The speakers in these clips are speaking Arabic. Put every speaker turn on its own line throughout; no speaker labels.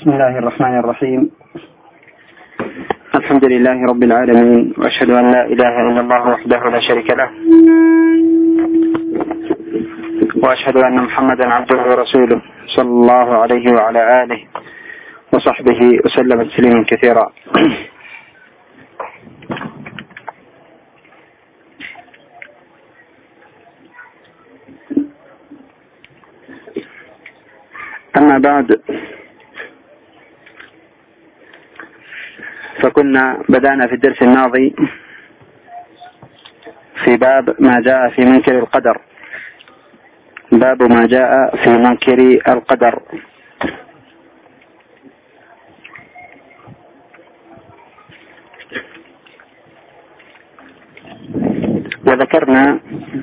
بسم الله الرحمن الرحيم. الحمد لله رب العالمين، وأشهد أن لا إله إلا الله وحده لا شريك له، وأشهد أن محمدا عبده ورسوله صلى الله عليه وعلى آله وصحبه وسلم تسليما كثيرا. أما بعد، فكنا بدأنا في الدرس الماضي في باب ما جاء في منكر القدر. باب ما جاء في منكر القدر. وذكرنا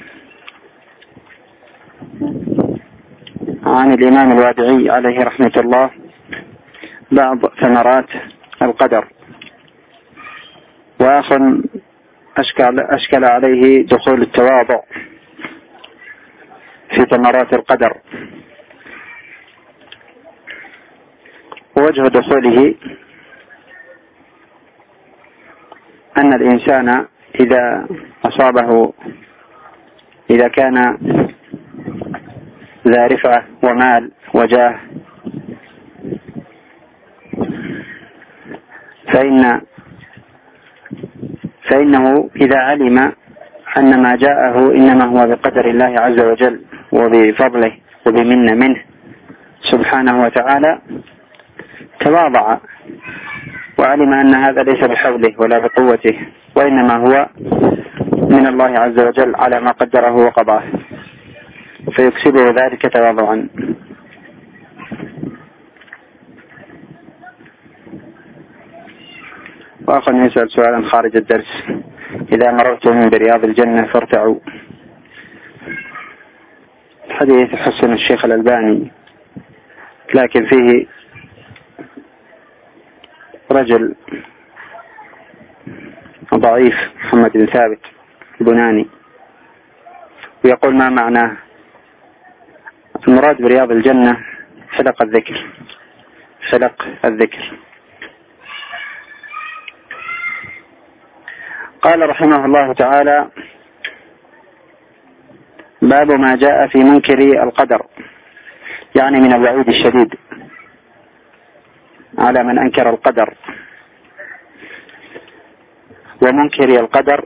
عن الإمام الوادعي عليه رحمة الله بعض ثمرات القدر، وآخر أشكل عليه دخول التواضع في ثمرات القدر. ووجه دخوله أن الإنسان إذا كان ذا رفعة ومال وجاه، فإنه إذا علم أن ما جاءه إنما هو بقدر الله عز وجل وبفضله وبمنة منه سبحانه وتعالى، تواضع وعلم أن هذا ليس بحوله ولا بقوته، وإنما هو من الله عز وجل على ما قدره وقضاه، فيكسبه ذلك تواضعا. وآخر يسأل سؤالا خارج الدرس: إذا مررتم برياض الجنة فارتعوا. الحديث حسن الشيخ الألباني، لكن فيه رجل ضعيف محمد بن ثابت البناني، ويقول ما معناه؟ المراد برياض الجنة حلق الذكر. قال رحمه الله تعالى: باب ما جاء في منكر القدر، يعني من الوعيد الشديد على من أنكر القدر. ومنكر القدر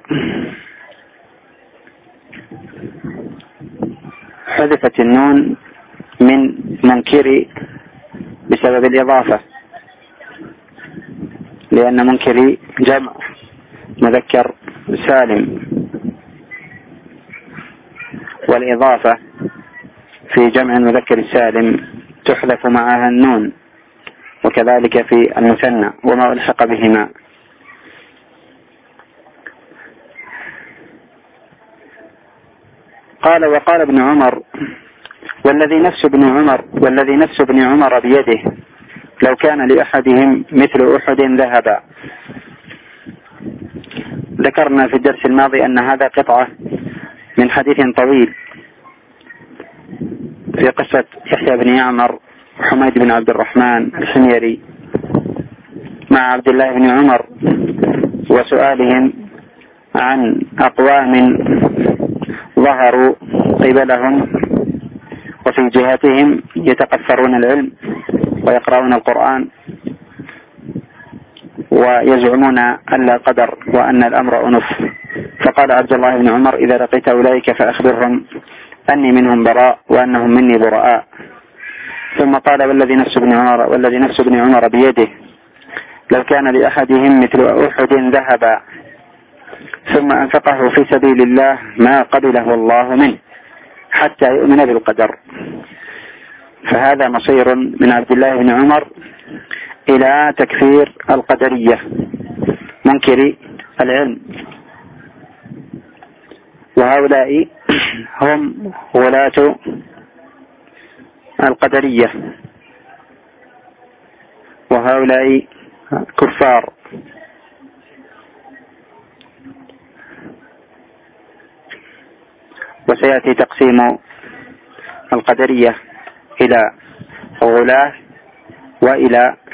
حذفت النون من منكر بسبب الإضافة، لأن منكر جمع مذكر سالم، والإضافة في جمع المذكر السالم تحذف معها النون، وكذلك في المثنى وما ألحق بهما. وقال ابن عمر: والذي نفس ابن عمر بيده لو كان لأحدهم مثل أحد ذهبا. ذكرنا في الدرس الماضي أن هذا قطعة من حديث طويل في قصة يحيى بن يعمر وحميد بن عبد الرحمن الحميري مع عبد الله بن عمر، وسؤالهم عن أقوام ظهروا قبلهم وفي جهاتهم يتقفرون العلم ويقرؤون القرآن ويزعمون أن لا قدر وأن الأمر أنف. فقال عبد الله بن عمر: إذا لقيت أولئك فأخبرهم أني منهم براء وأنهم مني براء. ثم قال: والذي نفس ابن عمر بيده لو كان لأحدهم مثل أحد ذهبا ثم أنفقه في سبيل الله ما قبله الله منه حتى يؤمن بالقدر. فهذا مصير من عبد الله بن عمر إلى تكفير القدرية منكر العلم، وهؤلاء هم ولاة القدرية، وهؤلاء كفار. وسيأتي تقسيم القدرية إلى غلاة وإلى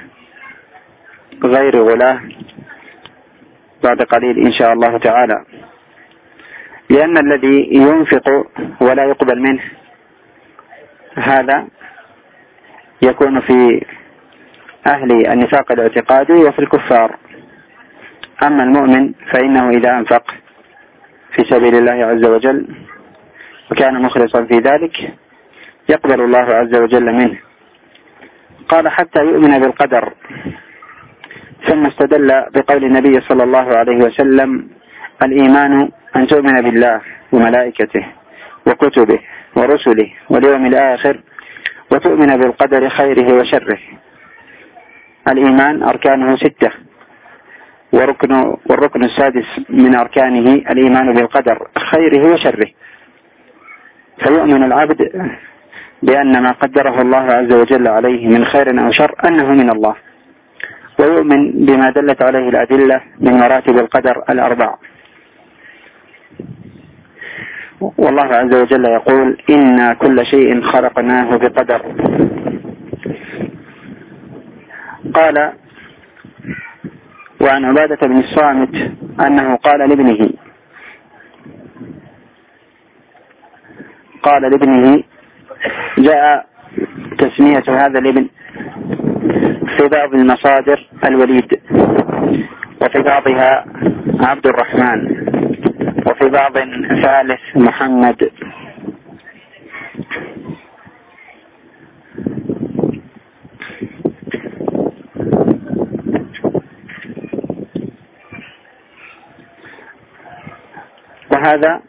غير غلاة بعد قليل إن شاء الله تعالى، لأن الذي ينفق ولا يقبل منه هذا يكون في أهل النفاق الاعتقادي وفي الكفار. أما المؤمن فإنه إذا أنفق في سبيل الله عز وجل وكان مخلصا في ذلك يقبل الله عز وجل منه. قال حتى يؤمن بالقدر، ثم استدل بقول النبي صلى الله عليه وسلم: الإيمان أن تؤمن بالله وملائكته وكتبه ورسله واليوم الآخر وتؤمن بالقدر خيره وشره. الإيمان أركانه 6، والركن السادس من أركانه الإيمان بالقدر خيره وشره. فيؤمن العبد بأن ما قدره الله عز وجل عليه من خير أو شر أنه من الله، ويؤمن بما دلت عليه الأدلة من مراتب القدر ال4. والله عز وجل يقول: إنا كل شيء خلقناه بقدر. قال: وعن عبادة بن الصامت أنه قال لابنه جاء تسمية هذا الابن في بعض المصادر الوليد، وفي بعضها عبد الرحمن، وفي بعض ثالث محمد. وهذا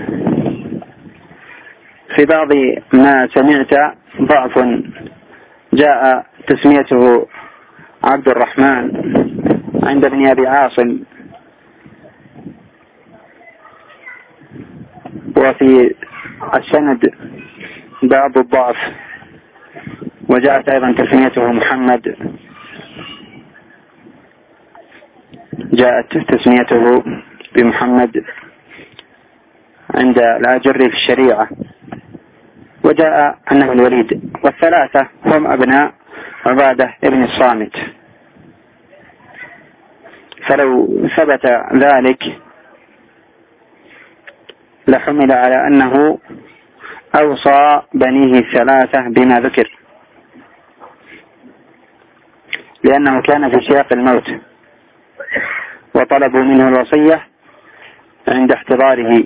في بعض ما سمعت ضعف، جاء تسميته عبد الرحمن عند ابن أبي عاصم، وفي السند بعض الضعف، وجاءت أيضا تسميته محمد، جاءت تسميته بمحمد عند الآجري في الشريعة، وجاء أنه الوليد. والثلاثة هم أبناء عبادة ابن الصامت. فلو ثبت ذلك لحمل على أنه أوصى بنيه الثلاثة بما ذكر، لأنه كان في سياق الموت وطلبوا منه الوصية عند احتضاره،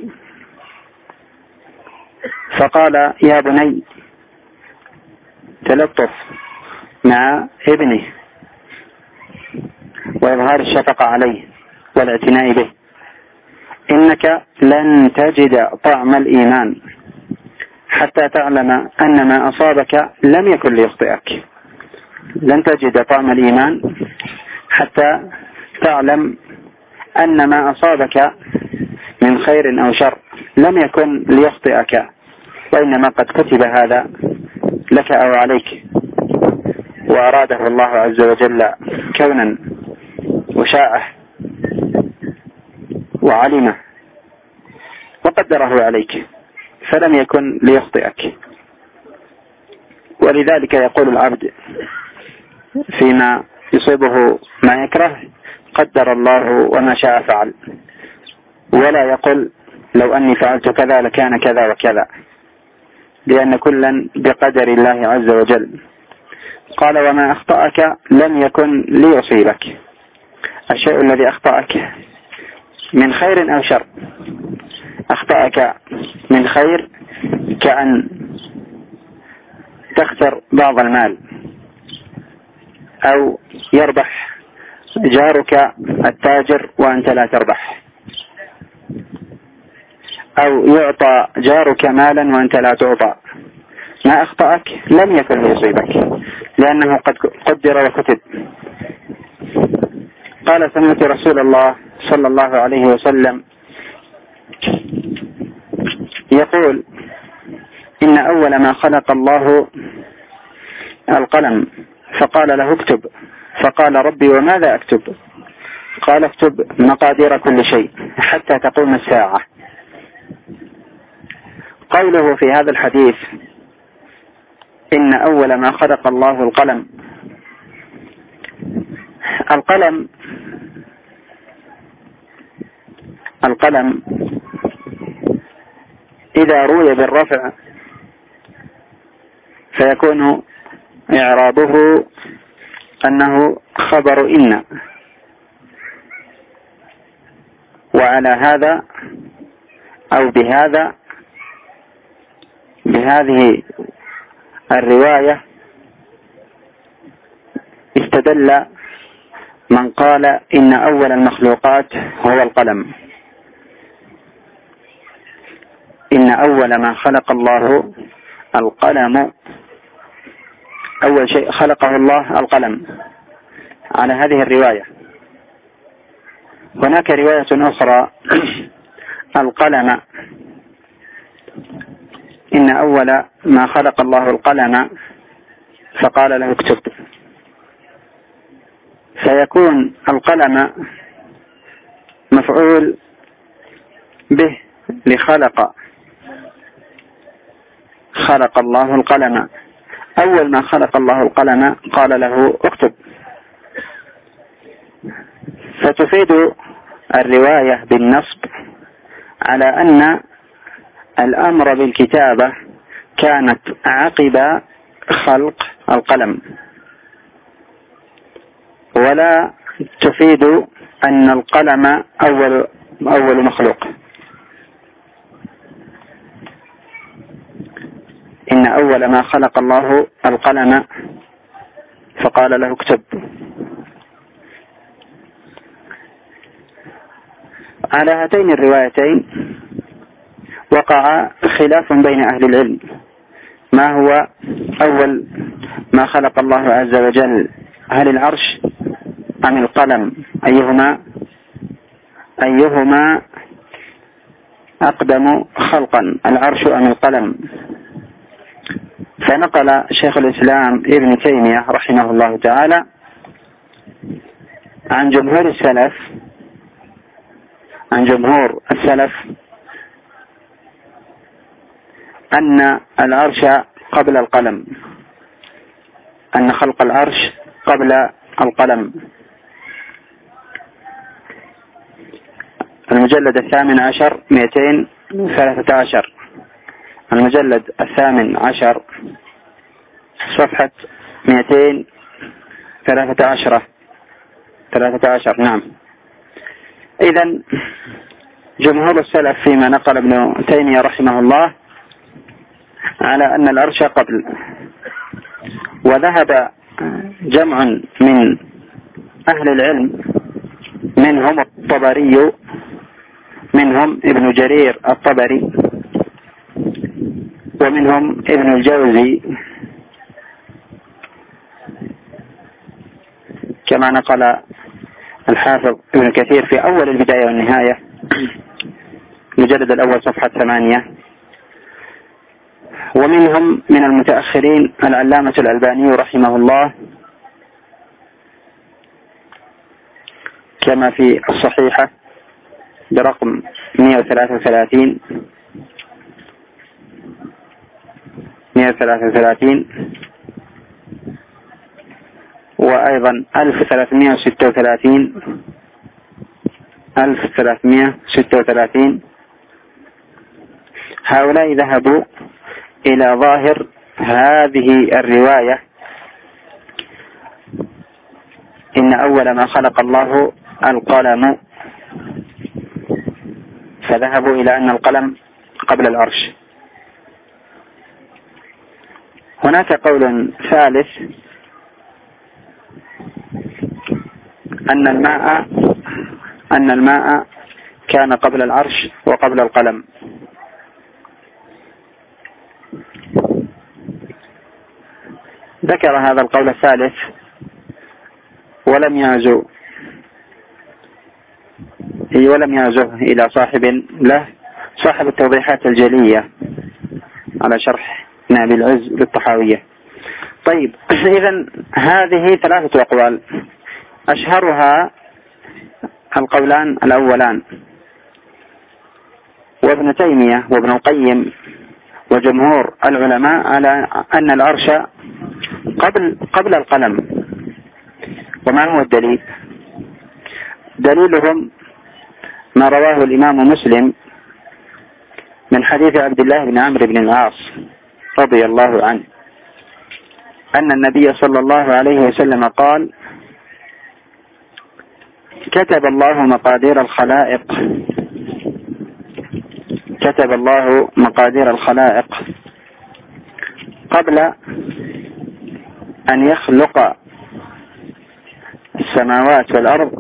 فقال: يا بني، تلطف مع ابنه وإظهار الشفقة عليه والاعتناء به، إنك لن تجد طعم الإيمان حتى تعلم أن ما أصابك لم يكن ليخطئك. لن تجد طعم الإيمان حتى تعلم أن ما أصابك من خير أو شر لم يكن ليخطئك، وإنما قد كتب هذا لك أو عليك، وأراده الله عز وجل كونا وشاءه وعلمه وقدره عليك، فلم يكن ليخطئك. ولذلك يقول العبد فيما يصيبه ما يكره: قدر الله وما شاء فعل، ولا يقول لو أني فعلت كذا لكان كذا وكذا، لأن كلا بقدر الله عز وجل. قال: وما أخطأك لم يكن ليصيبك. الشيء الذي أخطأك من خير أو شر، أخطأك من خير كأن تخسر بعض المال، أو يربح جارك التاجر وأنت لا تربح، أو يعطى جارك مالا وأنت لا تعطى. ما أخطأك لم يكن ليصيبك، لأنه قد قدر وكتب. قال: سمعت رسول الله صلى الله عليه وسلم يقول: إن أول ما خلق الله القلم، فقال له: اكتب. فقال: ربي وماذا أكتب؟ قال: اكتب مقادير كل شيء حتى تقوم الساعة. قوله في هذا الحديث إن أول ما خلق الله القلم، القلم إذا روي بالرفع فيكون إعرابه أنه خبر إن، وعلى هذا أو بهذه الرواية استدل من قال إن أول المخلوقات هو القلم، إن أول ما خلق الله القلم، أول شيء خلقه الله القلم، على هذه الرواية. هناك رواية أخرى القلم، إن أول ما خلق الله القلم فقال له اكتب، فيكون القلم مفعول به لخلق، خلق الله القلم، أول ما خلق الله القلم قال له اكتب. فتفيد الرواية بالنصب على أن الأمر بالكتابة كانت عقب خلق القلم، ولا تفيد أن القلم أول مخلوق. إن أول ما خلق الله القلم فقال له اكتب. على هاتين الروايتين وقع خلاف بين أهل العلم، ما هو أول ما خلق الله عز وجل، هل العرش أم القلم؟ أيهما أقدم خلقا، العرش أم القلم؟ فنقل شيخ الإسلام ابن تيمية رحمه الله تعالى عن جمهور السلف أن العرش قبل القلم، أن خلق العرش قبل القلم. المجلد 18 213، المجلد 18 صفحة 213 نعم. إذن جمهور السلف فيما نقل ابن تيمية رحمه الله على أن العرش قبل، وذهب جمع من أهل العلم منهم الطبري، منهم ابن جرير الطبري، ومنهم ابن الجوزي، كما نقل الحافظ ابن كثير في أول البداية والنهاية المجلد الأول صفحة 8، ومنهم من المتأخرين العلامة الألباني رحمه الله كما في الصحيحة برقم 133 وأيضا 1336. هؤلاء ذهبوا إلى ظاهر هذه الرواية، إن أول ما خلق الله القلم، فذهبوا إلى أن القلم قبل العرش. هناك قول ثالث أن الماء كان قبل العرش وقبل القلم. ذكر هذا القول الثالث ولم يعزه إلى صاحب التوضيحات الجلية على شرح نابي العز للطحاوية. طيب، إذن هذه 3 أقوال، أشهرها القولان الأولان، وابن تيمية وابن القيم وجمهور العلماء على أن العرش قبل القلم. وما هو الدليل؟ دليلهم ما رواه الإمام مسلم من حديث عبد الله بن عمرو بن العاص رضي الله عنه أن النبي صلى الله عليه وسلم قال: كتب الله مقادير الخلائق قبل أن يخلق السماوات والأرض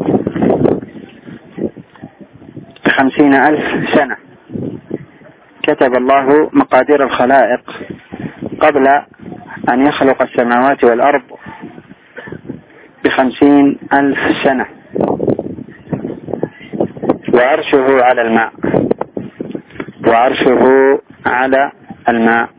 50,000 سنة. كتب الله مقادير الخلائق قبل أن يخلق السماوات والأرض 50,000 سنة، وعرشه على الماء.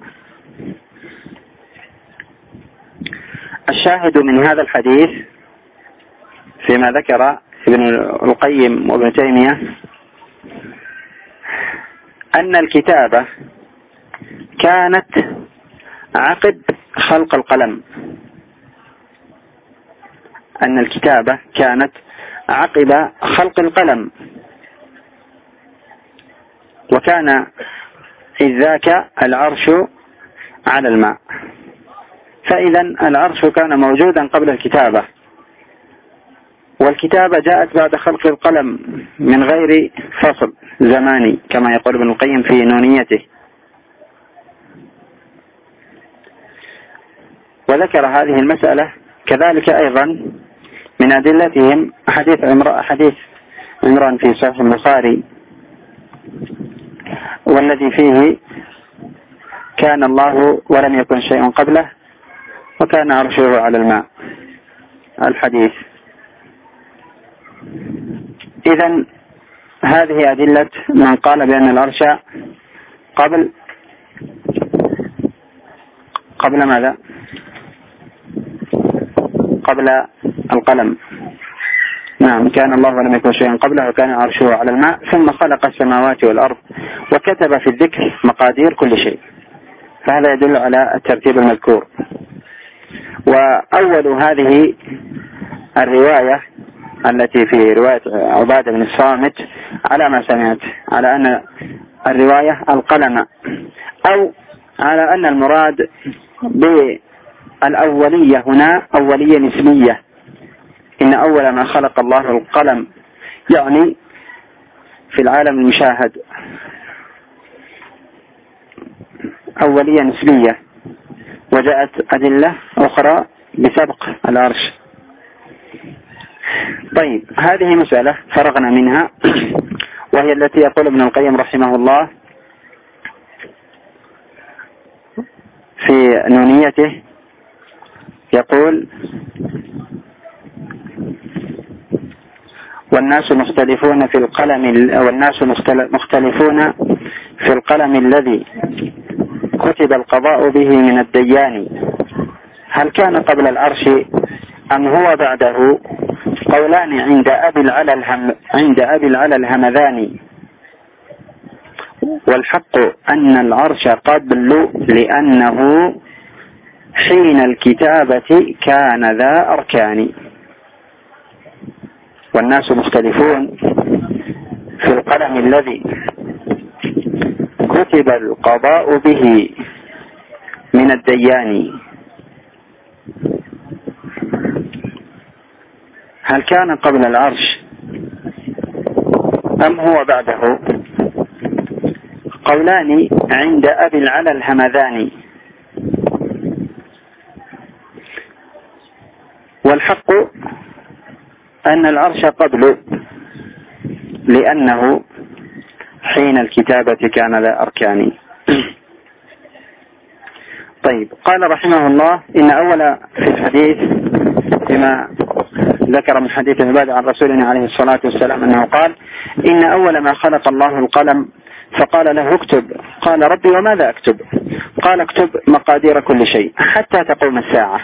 الشاهد من هذا الحديث فيما ذكر ابن القيم وابن تيمية أن الكتابة كانت عقب خلق القلم، وكان إذ ذاك العرش على الماء، فإذا العرش كان موجودا قبل الكتابة، والكتابة جاءت بعد خلق القلم من غير فصل زماني كما يقول ابن القيم في نونيته. وذكر هذه المسألة كذلك أيضا من أدلتهم حديث عمران في صحيح البخاري، والذي فيه: كان الله ولم يكن شيء قبله وكان عرشه على الماء، الحديث. إذن هذه أدلة من قال بأن العرش قبل ماذا؟ قبل القلم. نعم، كان الله ولم يكن شيئا قبله وكان عرشه على الماء، ثم خلق السماوات والأرض وكتب في الذكر مقادير كل شيء، فهذا يدل على الترتيب المذكور. وأول هذه الرواية التي في رواية عبادة بن الصامت على ما سمعت على أن الرواية القلم، أو على أن المراد بالأولية هنا أولية نسبية، إن أول ما خلق الله القلم، يعني في العالم المشاهد، أولية نسبية. وجاءت أدلة أخرى بسبق العرش. طيب، هذه مسألة فرغنا منها، وهي التي يقول ابن القيم رحمه الله في نونيته، يقول: والناس مختلفون في القلم الذي كتب القضاء به من الديان، هل كان قبل العرش أم هو بعده؟ قولان عند أبي العلا الهمذاني، والحق أن العرش قبل، لأنه حين الكتابة كان ذا أركان. والناس مختلفون في القلم الذي كتب القضاء به من الديان، هل كان قبل العرش أم هو بعده؟ قولان عند أبي العلا الهمذاني، والحق أن العرش قبل، لأنه حين الكتابة كان ذا أركان. طيب، قال رحمه الله: إن أول في الحديث فيما ذكر من حديث عبادة عن رسولنا عليه الصلاة والسلام أنه قال: إن أول ما خلق الله القلم فقال له: اكتب. قال: ربي وماذا أكتب؟ قال: اكتب مقادير كل شيء حتى تقوم الساعة.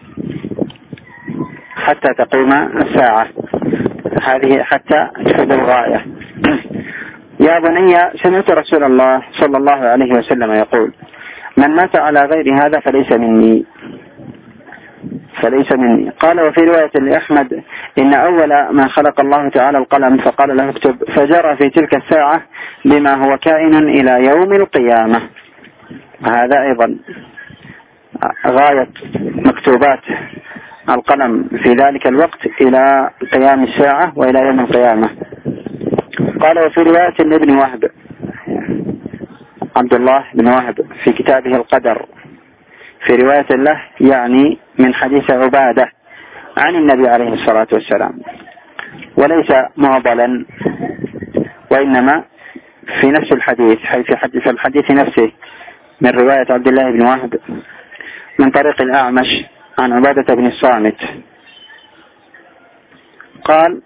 هذه حتى تفيد الغاية. يا بني، سمعت رسول الله صلى الله عليه وسلم يقول: من مات على غير هذا فليس مني. فليس مني. قال وفي رواية لأحمد إن أول ما خلق الله تعالى القلم فقال له اكتب، فجرى في تلك الساعة بما هو كائن إلى يوم القيامة. هذا أيضا غاية مكتوبات القلم في ذلك الوقت إلى قيام الساعة وإلى يوم القيامة. قال وفي رواية لابن وهب، عبد الله بن وهب في كتابه القدر، في رواية له يعني من حديث عبادة عن النبي عليه الصلاة والسلام، وليس معضلا، وإنما في نفس الحديث، حيث حدث الحديث نفسه من رواية عبد الله بن وهب من طريق الأعمش عن عبادة بن الصامت قال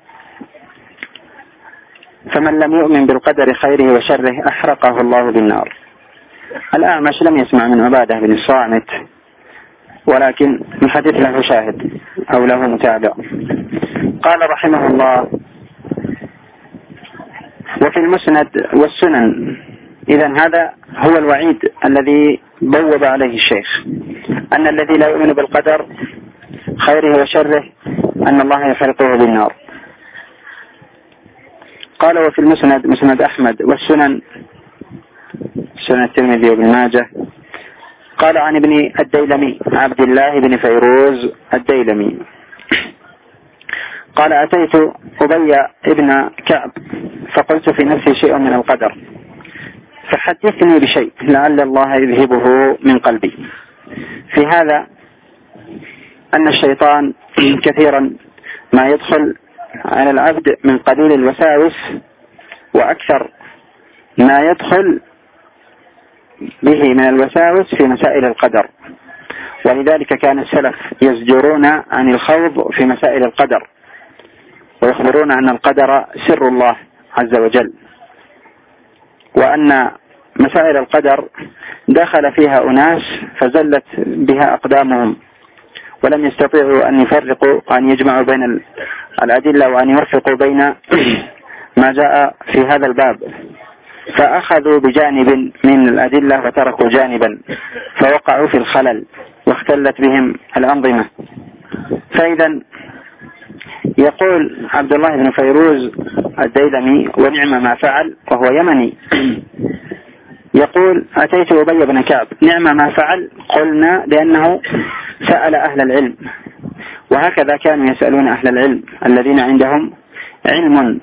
فمن لم يؤمن بالقدر خيره وشره أحرقه الله بالنار. الأعمش لم يسمع من عبادة بن الصامت، ولكن الحديث له شاهد أو له متابع. قال رحمه الله وفي المسند والسنن. إذن هذا هو الوعيد الذي بوب عليه الشيخ، أن الذي لا يؤمن بالقدر خيره وشره أن الله يحرقه بالنار. قال وفي المسند، مسند أحمد، والسنن سنن الترمذي وابن ماجه. قال عن ابن الديلمي عبد الله بن فيروز الديلمي قال أتيت أبي ابن كعب فقلت في نفسي شيء من القدر فحدثني بشيء لعل الله يذهبه من قلبي. في هذا أن الشيطان كثيرا ما يدخل على العبد من قليل الوساوس، وأكثر ما يدخل به من الوساوس في مسائل القدر، ولذلك كان السلف يزجرون عن الخوض في مسائل القدر، ويخبرون أن القدر سر الله عز وجل، وأن مسائل القدر دخل فيها أناس فزلت بها أقدامهم، ولم يستطيعوا أن يفرقوا وأن يجمعوا بين الأدلة وأن يوفقوا بين ما جاء في هذا الباب، فأخذوا بجانب من الأدلة وتركوا جانبا، فوقعوا في الخلل واختلت بهم الأنظمة. فإذا يقول عبد الله بن فيروز الديلمي ونعم ما فعل، وهو يمني، يقول أتيت أبي بن كعب نعم ما فعل، قلنا لأنه سأل أهل العلم، وهكذا كانوا يسألون أهل العلم الذين عندهم علم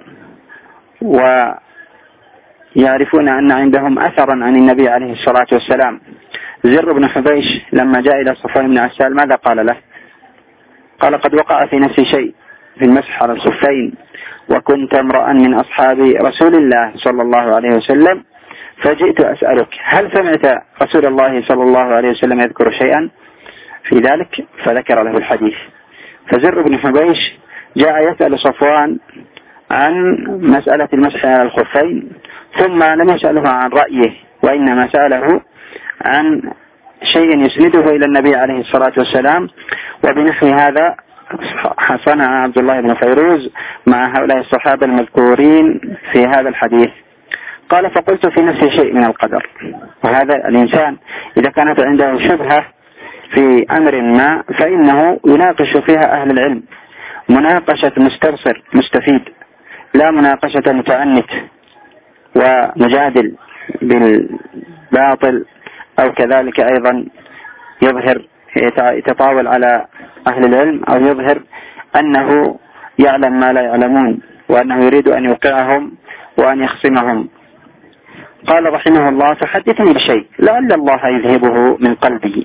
ويعرفون أن عندهم أثرا عن النبي عليه الصلاة والسلام. زر بن حبيش لما جاء إلى صفوان بن عسال ماذا قال له؟ قال قد وقع في نفسي شيء في المسح على الخفين، وكنت امرأ من أصحاب رسول الله صلى الله عليه وسلم، فجئت أسألك هل سمعت رسول الله صلى الله عليه وسلم يذكر شيئا في ذلك؟ فذكر له الحديث. فزر بن حبيش جاء يسأل صفوان عن مسألة المسح على الخفين، ثم لم يسأله عن رأيه، وإنما سأله عن شيء يسنده إلى النبي عليه الصلاة والسلام. وبنحو هذا صنع عبد الله بن فيروز مع هؤلاء الصحابة المذكورين في هذا الحديث. قال فقلت في نفسي شيء من القدر. وهذا الإنسان إذا كانت عنده شبهة في أمر ما فإنه يناقش فيها أهل العلم مناقشة مستبصر مستفيد، لا مناقشة متعنت ومجادل بالباطل، أو كذلك أيضا يظهر يتطاول على أهل العلم، أو يظهر أنه يعلم ما لا يعلمون، وأنه يريد أن يوقعهم وأن يخصمهم. قال رحمه الله فحدثني بشيء لعل الله يذهبه من قلبه.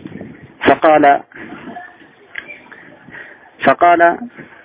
فقال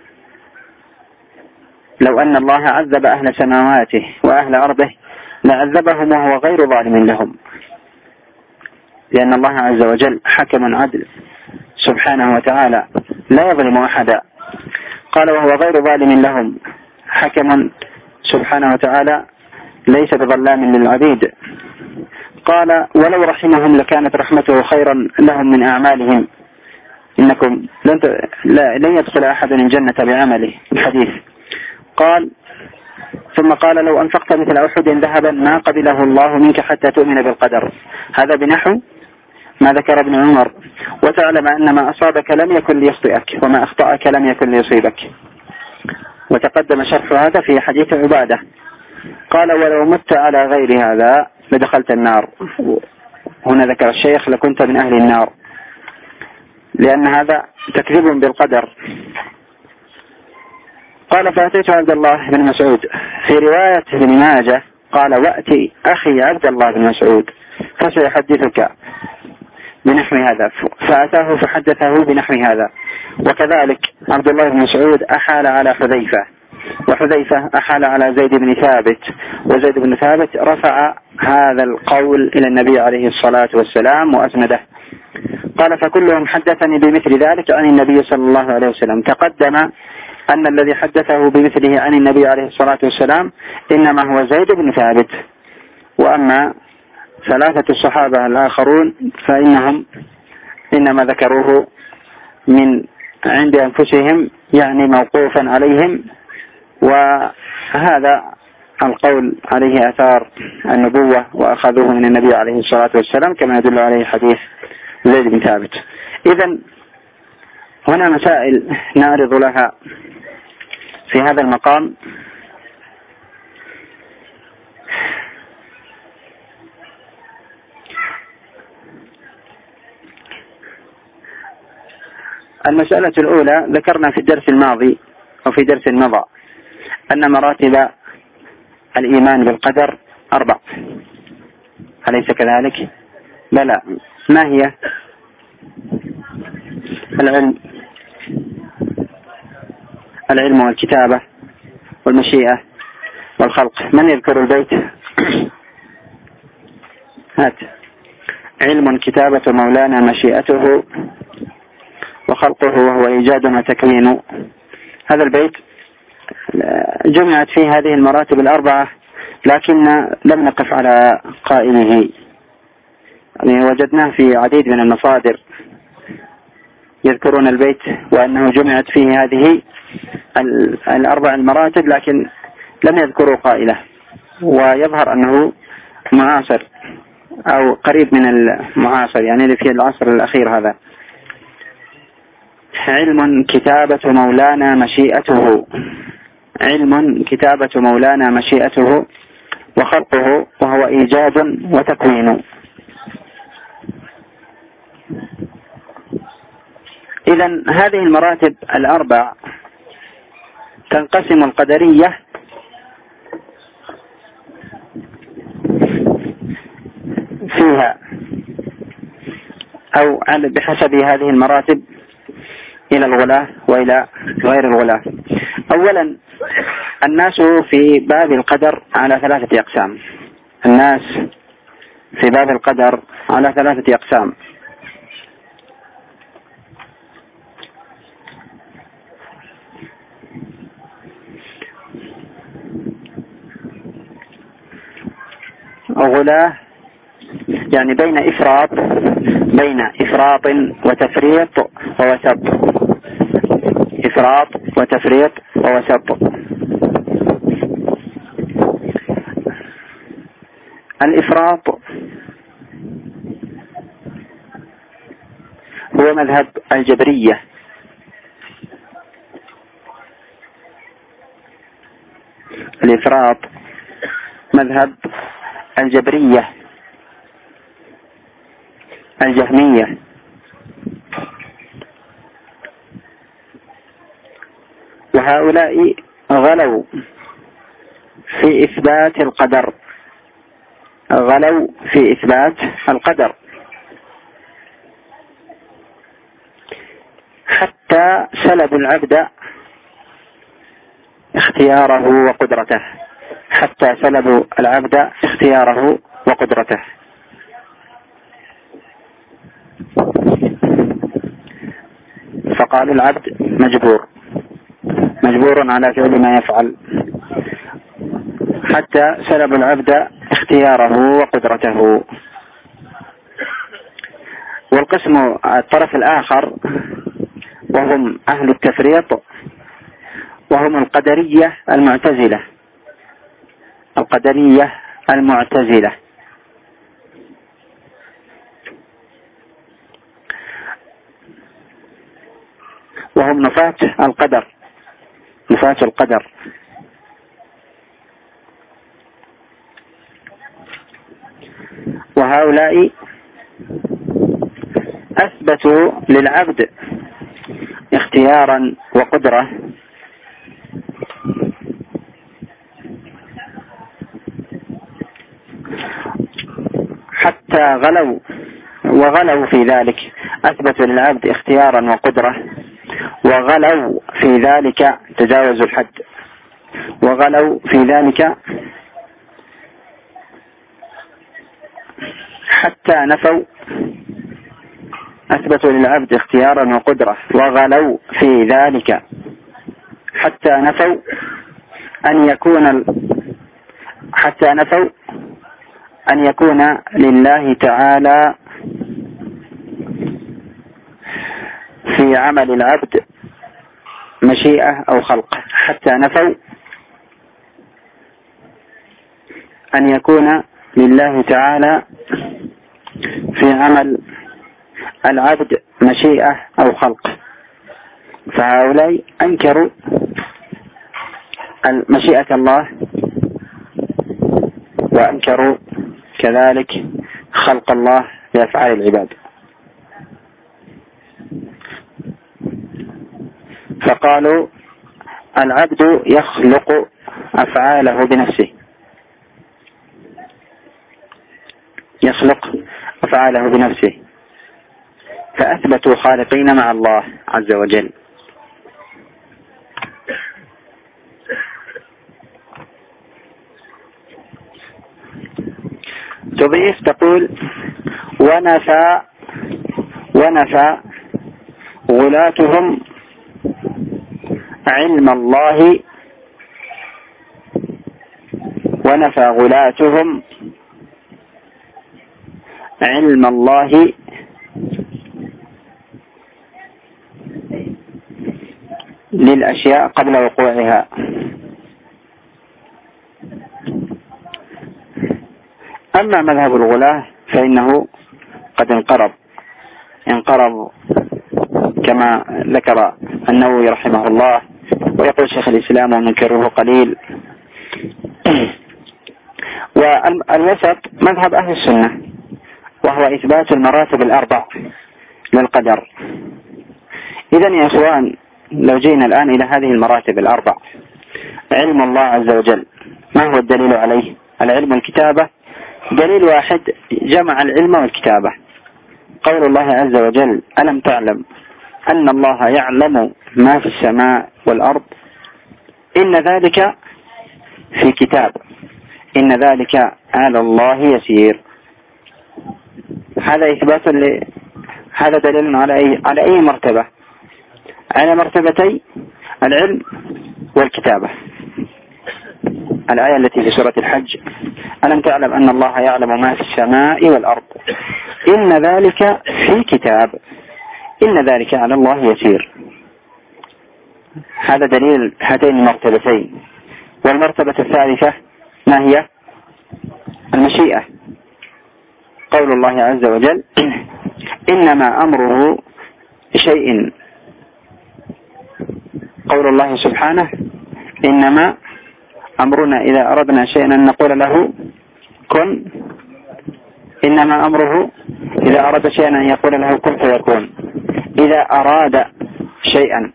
لو أن الله عذب أهل سماواته وأهل أرضه لعذبهم وهو غير ظالم لهم، لأن الله عز وجل حكم عدل سبحانه وتعالى لا يظلم أحدا. قال وهو غير ظالم لهم، حكم سبحانه وتعالى ليس بظلام للعبيد. قال ولو رحمهم لكانت رحمته خيرا لهم من أعمالهم، إنكم لن يدخل أحد الجنة بعمله، الحديث. قال ثم قال لو أنفقت مثل أحد ذهبا ما قبله الله منك حتى تؤمن بالقدر. هذا بنحو ما ذكر ابن عمر: وتعلم أن ما أصابك لم يكن ليخطئك وما أخطأك لم يكن ليصيبك. وتقدم شرح هذا في حديث عبادة، قال: ولو مت على غير هذا لدخلت النار. هنا ذكر الشيخ: لكنت من أهل النار، لأن هذا تكذيب بالقدر. قال: فأتيت عبد الله بن مسعود. في رواية ابن ماجه قال: وأتي أخي عبد الله بن مسعود فسيحدثك بنحو هذا، فأتاه فحدثه بنحو هذا. وكذلك عبد الله بن مسعود أحال على حذيفة، وحذيفة أحال على زيد بن ثابت، وزيد بن ثابت رفع هذا القول إلى النبي عليه الصلاة والسلام وأسنده. قال: فكلهم حدثني بمثل ذلك عن النبي صلى الله عليه وسلم. تقدم أن الذي حدثه بمثله عن النبي عليه الصلاة والسلام إنما هو زيد بن ثابت، وأما ثلاثة الصحابة الآخرون فإنهم إنما ذكروه من عند أنفسهم، يعني موقوفا عليهم، وهذا القول عليه آثار النبوة وأخذوه من النبي عليه الصلاة والسلام كما يدل عليه حديث زيد بن ثابت. إذن هنا مسائل نعرض لها في هذا المقام. المسألة الأولى ذكرنا في الدرس الماضي وفي درس مضى أن مراتب الإيمان بالقدر 4، أليس كذلك؟ بلى. ما هي؟ العلم والكتابة والمشيئة والخلق. من يذكر البيت؟ هات: علم كتابة مولانا مشيئته وخلقه وهو إيجاد وتكوين. هذا البيت جمعت فيه هذه المراتب 4، لكن لم نقف على قائله، يعني وجدناه في عديد من المصادر يذكرون البيت وأنه جمعت فيه هذه 4 المراتب، لكن لم يذكروا قائله، ويظهر أنه معاصر أو قريب من المعاصر، يعني في العصر الأخير هذا. علم كتابة مولانا مشيئته، علم كتابة مولانا مشيئته وخلقه وهو إيجاد وتكوين. إذن هذه المراتب 4 تنقسم القدرية فيها أو بحسب هذه المراتب إلى الغلاة وإلى غير الغلاة. أولا، الناس في باب القدر على 3 أقسام. الناس في باب القدر على 3 أقسام. غلاة يعني بين إفراط وتفريط ووسط. إفراط وتفريط ووسط. الإفراط هو مذهب الجبرية، الإفراط مذهب الجبرية الجهمية. وهؤلاء غلوا في إثبات القدر، غلوا في إثبات القدر حتى سلبوا العبد اختياره وقدرته، حتى سلبوا العبد اختياره وقدرته. فقالوا العبد مجبور على فعل ما يفعل، حتى سلبوا العبد اختياره وقدرته. والقسم الطرف الآخر وهم أهل التفريط، وهم القدرية المعتزلة. القدرية المعتزلة وهم نفاة القدر، نفاة القدر. وهؤلاء أثبتوا للعبد اختيارا وقدرة حتى وغلوا في ذلك، أثبتوا للعبد اختيارا وقدرة وغلوا في ذلك، تجاوزوا الحد وغلوا في ذلك حتى نفوا، أثبتوا للعبد اختيارا وقدرة وغلوا في ذلك حتى نفوا أن يكون لله تعالى في عمل العبد مشيئة أو خلق، حتى نفوا أن يكون لله تعالى في عمل العبد مشيئة أو خلق. فهؤلاء أنكروا مشيئة الله وأنكروا كذلك خلق الله لأفعال العباد، فقالوا العبد يخلق أفعاله بنفسه، يخلق أفعاله بنفسه، فأثبتوا خالقين مع الله عز وجل. تضيف تقول ونفى غلاتهم علم الله، ونفى غلاتهم علم الله للأشياء قبل وقوعها. أما مذهب الغلاة فإنه قد انقرض كما ذكر النووي رحمه الله، ويقول شيخ الإسلام ومنكره قليل. والوسط مذهب أهل السنة، وهو إثبات المراتب الأربع للقدر. إذن يا إخوان، لو جينا الآن إلى هذه المراتب الأربع، علم الله عز وجل ما هو الدليل عليه؟ العلم والكتابة. دليل واحد جمع العلم والكتابة، قول الله عز وجل ألم تعلم أن الله يعلم ما في السماء والأرض إن ذلك في كتاب إن ذلك على الله يسير. هذا إثبات هذا دليل على أي مرتبة؟ على مرتبتي العلم والكتابة. الآية التي في سورة الحج ألم تعلم أن الله يعلم ما في السماء والأرض إن ذلك في كتاب إن ذلك على الله يسير. هذا دليل هاتين المرتبتين. والمرتبة الثالثة ما هي؟ المشيئة. قول الله عز وجل إنما أمره شيء، قول الله سبحانه إنما أمرنا إذا أردنا شيئا أن نقول له كن، إنما أمره إذا أراد شيئا أن يقول له كن فيكون، إذا أراد شيئا.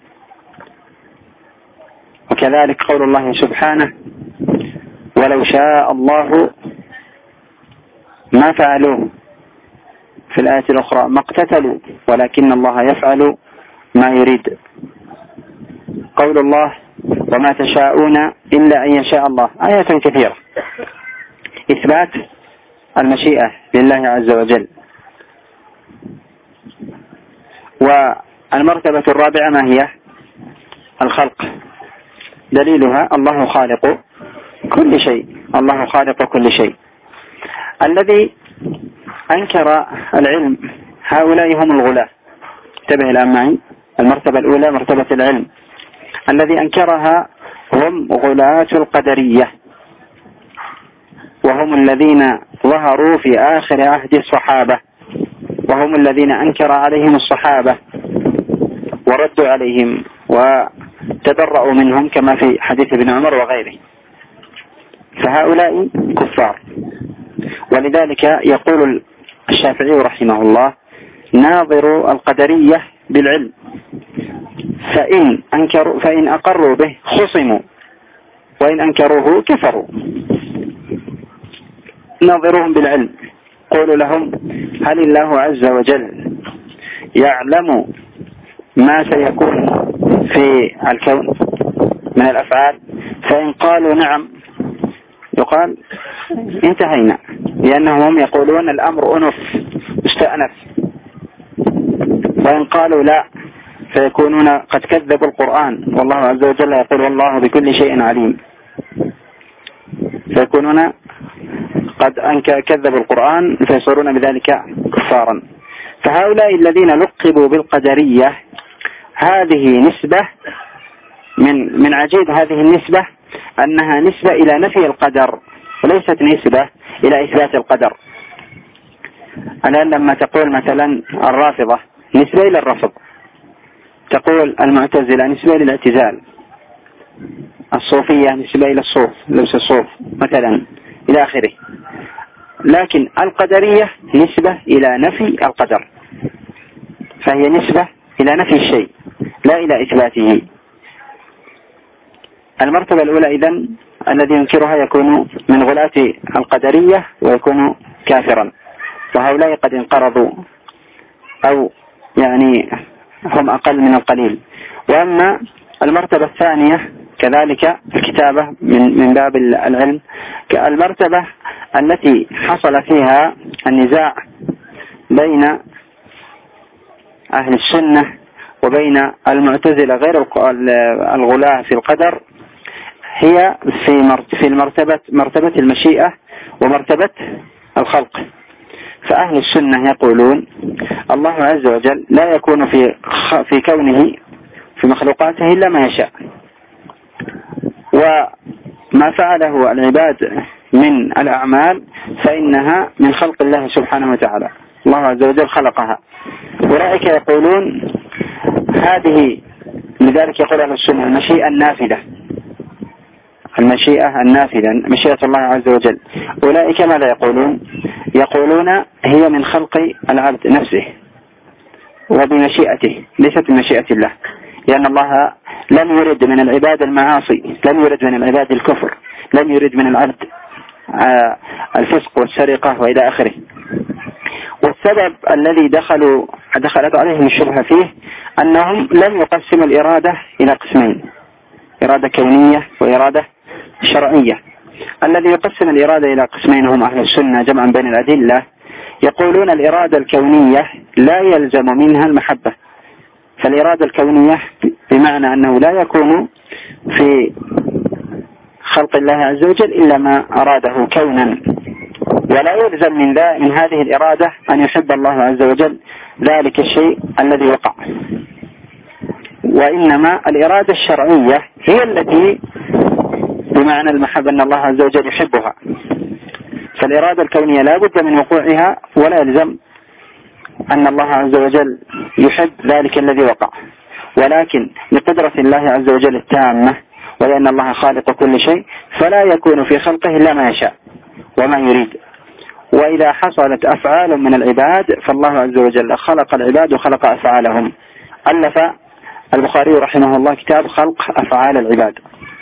وكذلك قول الله سبحانه ولو شاء الله ما فعلوه، في الآية الأخرى ما اقتتلوا ولكن الله يفعل ما يريد. قول الله وما تشاءون إلا أن يشاء الله، آيات كثيرة إثبات المشيئة لله عز وجل. والمرتبة الرابعة ما هي؟ الخلق. دليلها الله خالق كل شيء، الله خالق كل شيء. الذي أنكر العلم هؤلاء هم الغلاة. انتبه الآن معي، المرتبة الأولى مرتبة العلم، الذي أنكرها هم غلاة القدرية، وهم الذين ظهروا في آخر عهد الصحابة، وهم الذين أنكر عليهم الصحابة وردوا عليهم وتبرأوا منهم كما في حديث ابن عمر وغيره، فهؤلاء كفار. ولذلك يقول الشافعي رحمه الله: ناظروا القدرية بالعلم، فإن أقروا به خصموا، وإن أنكروه كفروا. ناظروهم بالعلم، قولوا لهم: هل الله عز وجل يعلم ما سيكون في الكون من الأفعال؟ فإن قالوا نعم يقال انتهينا، لأنهم يقولون الأمر أنف مستأنف. وإن قالوا لا فيكونون قد كذبوا القرآن، والله عز وجل يقول: والله بكل شيء عليم، فيكونون قد كذبوا القرآن فيصيرون بذلك كفارا. فهؤلاء الذين لقبوا بالقدرية هذه نسبة من عجيب هذه النسبة أنها نسبة إلى نفي القدر وليست نسبة إلى إثبات القدر. الآن لما تقول مثلا الرافضة نسبة إلى الرفض، تقول المعتزلة نسبة إلى الاعتزال، الصوفية نسبة إلى الصوف، لبس الصوف مثلا إلى آخره. لكن القدرية نسبة إلى نفي القدر، فهي نسبة إلى نفي الشيء لا إلى إثباته. المرتبة الأولى إذن الذي ينكرها يكون من غلاة القدرية ويكون كافرا، وهؤلاء قد انقرضوا أو يعني هم أقل من القليل. وأما المرتبة الثانية كذلك الكتابة من باب العلم، المرتبة التي حصل فيها النزاع بين أهل السنة وبين المعتزلة غير الغلاة في القدر، هي في مرتبة المشيئة ومرتبة الخلق. فأهل السنة يقولون الله عز وجل لا يكون في كونه في مخلوقاته إلا ما يشاء، وما فعله العباد من الأعمال فإنها من خلق الله سبحانه وتعالى، الله عز وجل خلقها. أولئك يقولون هذه، لذلك يقول أهل السنة المشيئة النافذة، المشيئة النافذة مشيئة الله عز وجل. أولئك ماذا يقولون؟ يقولون هي من خلق العبد نفسه وبمشيئته، ليست بمشيئة الله، لأن الله لم يرد من العباد المعاصي، لم يرد من العباد الكفر، لم يرد من العبد الفسق والسرقة وإلى آخره. والسبب الذي دخلت عليهم الشبهة فيه أنهم لم يقسموا الإرادة إلى قسمين، إرادة كونية وإرادة شرعية. الذي يقسم الإرادة إلى قسمين هم أهل السنة جمعا بين الأدلة، يقولون الإرادة الكونية لا يلزم منها المحبة، فالإرادة الكونية بمعنى أنه لا يكون في خلق الله عز وجل إلا ما أراده كونا، ولا يلزم من هذه الإرادة أن يحب الله عز وجل ذلك الشيء الذي وقع، وإنما الإرادة الشرعية هي التي بمعنى المحبة أن الله عز وجل يحبها. فالإرادة الكونية لا بد من وقوعها، ولا يلزم أن الله عز وجل يحب ذلك الذي وقع، ولكن لقدرة الله عز وجل التامة ولأن الله خالق كل شيء فلا يكون في خلقه إلا ما يشاء وما يريد. وإذا حصلت أفعال من العباد فالله عز وجل خلق العباد وخلق أفعالهم. ألف البخاري رحمه الله كتاب خلق أفعال العباد.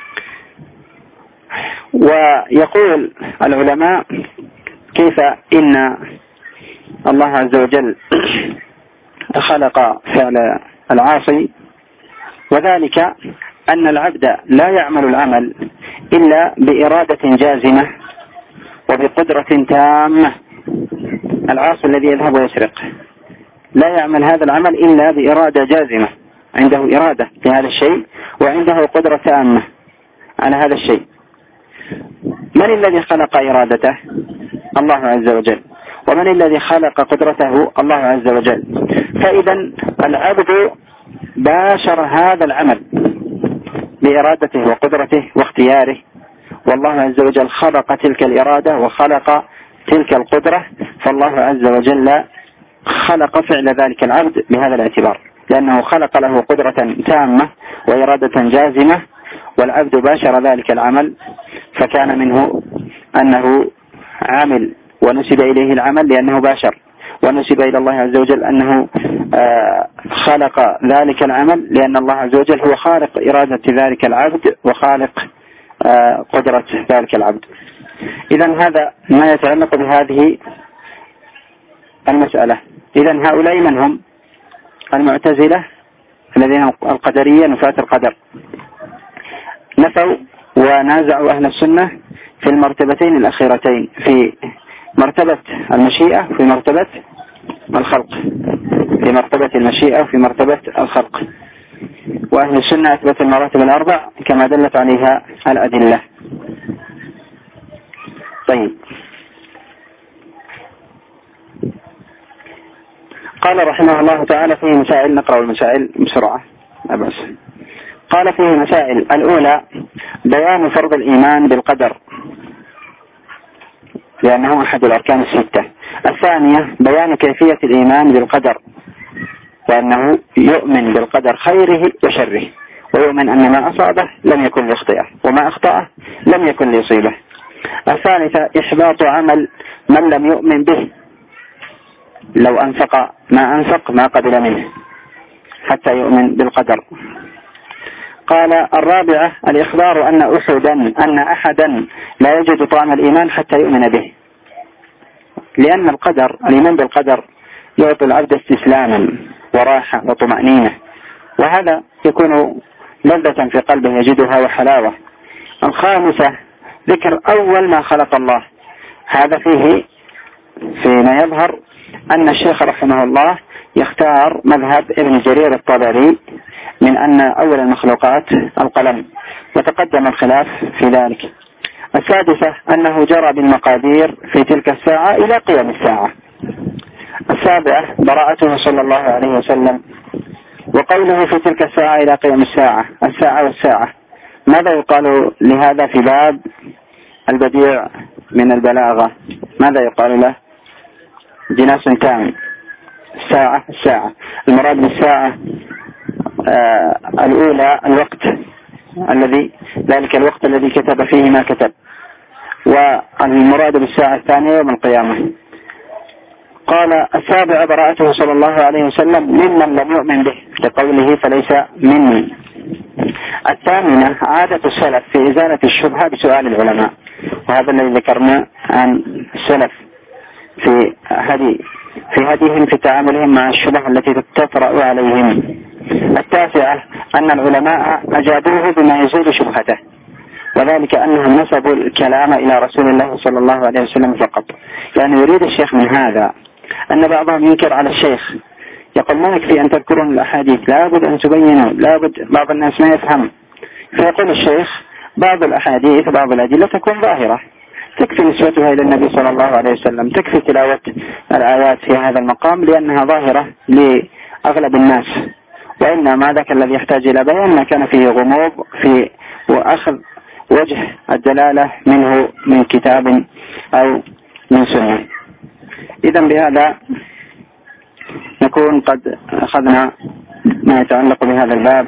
ويقول العلماء كيف إن الله عز وجل خلق فعل العاصي، وذلك أن العبد لا يعمل العمل إلا بإرادة جازمة وبقدرة تامة. العاصي الذي يذهب ويسرق لا يعمل هذا العمل إلا بإرادة جازمة، عنده إرادة لهذا الشيء وعنده قدرة تامة على هذا الشيء. من الذي خلق إرادته؟ الله عز وجل. ومن الذي خلق قدرته؟ الله عز وجل. فإذا العبد باشر هذا العمل بإرادته وقدرته واختياره، والله عز وجل خلق تلك الإرادة وخلق تلك القدرة، فالله عز وجل خلق فعل ذلك العبد بهذا الاعتبار. لأنه خلق له قدرة تامة وإرادة جازمة، والعبد باشر ذلك العمل، فكان منه أنه عامل ونسب إليه العمل لأنه باشر، ونسب إلى الله عز وجل أنه خلق ذلك العمل لأن الله عز وجل هو خالق إرادة ذلك العبد وخالق قدرة ذلك العبد. إذن هذا ما يتعلق بهذه المسألة. إذن هؤلاء من هم؟ المعتزلة الذين القدرية نفاة القدر، نفوا ونازعوا أهل السنة في المرتبتين الأخيرتين، في مرتبة المشيئة وفي مرتبة الخلق، في مرتبة المشيئة وفي مرتبة الخلق. وأهل السنة أثبت المراتب الأربع كما دلت عليها الأدلة. طيب، قال رحمه الله تعالى فيه مسائل، نقرأ المسائل بسرعة لا بأس. قال فيه مسائل: الأولى بيان فرض الإيمان بالقدر لأنه أحد الأركان الستة. الثانية بيان كيفية الإيمان بالقدر وأنه يؤمن بالقدر خيره وشره، ويؤمن أن ما أصابه لم يكن ليخطئه وما أخطأه لم يكن ليصيبه. الثالثة إحباط عمل من لم يؤمن به، لو أنفق ما قبل منه حتى يؤمن بالقدر. قال الرابعة الإخبار أن أحدا لا يجد طعم الإيمان حتى يؤمن به، لأن القدر، الإيمان بالقدر يعطي العبد استسلاما وراحة وطمأنينة، وهذا يكون لذة في قلبه يجدها وحلاوة. الخامسة ذكر أول ما خلق الله، هذا فيما يظهر أن الشيخ رحمه الله يختار مذهب ابن جرير الطبري من أن أول المخلوقات القلم، وتقدم الخلاف في ذلك. السادسة أنه جرى بالمقادير في تلك الساعة إلى قيام الساعة. السابعة براءته صلى الله عليه وسلم، وقوله في تلك الساعة إلى قيام الساعة، الساعة والساعة، ماذا يقال لهذا في باب البديع من البلاغة؟ ماذا يقال له؟ جناس تام. الساعة المراد بالساعة الأولى الوقت ذلك الوقت الذي كتب فيه ما كتب، والمراد بالساعة الثانية يوم القيامة. قال السابع براءته صلى الله عليه وسلم ممن لم يؤمن به، لقوله فليس مني. الثامنة عادة السلف في إزالة الشبهة بسؤال العلماء، وهذا الذي ذكرنا عن السلف في هديهم في تعاملهم مع الشبهة التي تطرأ عليهم. التاسعة أن العلماء أجابوه بما يزيل شبهته، وذلك أنهم نسبوا الكلام إلى رسول الله صلى الله عليه وسلم فقط. يعني يريد الشيخ من هذا أن بعضهم ينكر على الشيخ، يقول ما يكفي أن تذكرون الأحاديث، لابد أن تبينوا، لابد بعض الناس ما يفهم، فيقول الشيخ بعض الأحاديث بعض الأدلة تكون ظاهرة تكفي نسبتها إلى النبي صلى الله عليه وسلم، تكفي تلاوة الآيات في هذا المقام لأنها ظاهرة لأغلب الناس، وإنما ذاك الذي يحتاج إلى بيان ما كان فيه غموض وأخذ وجه الدلالة منه من كتاب أو من سنة. إذن بهذا نكون قد أخذنا ما يتعلق بهذا الباب.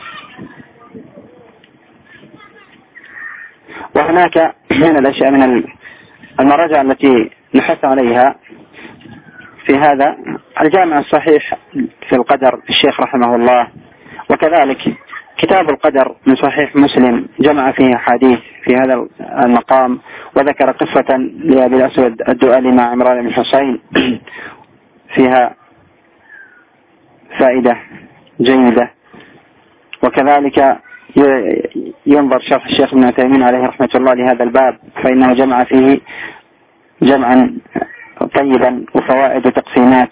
وهناك من الأشياء من المراجع التي نحث عليها في هذا الجامع الصحيح في القدر الشيخ رحمه الله، وكذلك كتاب القدر من صحيح مسلم جمع فيه حديث في هذا المقام، وذكر قصة لأبي الأسود الدؤلي مع عمران بن حسين فيها فائدة جيدة. وكذلك ينظر شرح الشيخ ابن تيمية عليه رحمة الله لهذا الباب، فإنه جمع فيه جمعا طيبا وفوائد وتقسيمات.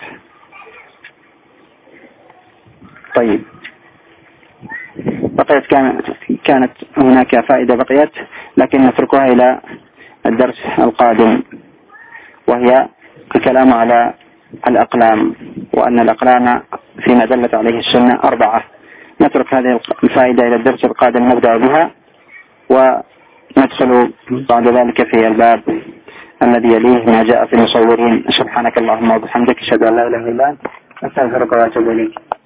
طيب، كانت هناك فائدة بقيت لكن نتركها إلى الدرس القادم، وهي الكلام على الأقلام، وأن الأقلام فيما دلت عليه السنة 4. نترك هذه الفائدة إلى الدرس القادم نبدأ بها، وندخل بعد ذلك في الباب الذي يليه ما جاء في المصورين. سبحانك اللهم وبحمدك، أشهد أن لا إله إلا أنت، أستغفرك وأتوب إليك.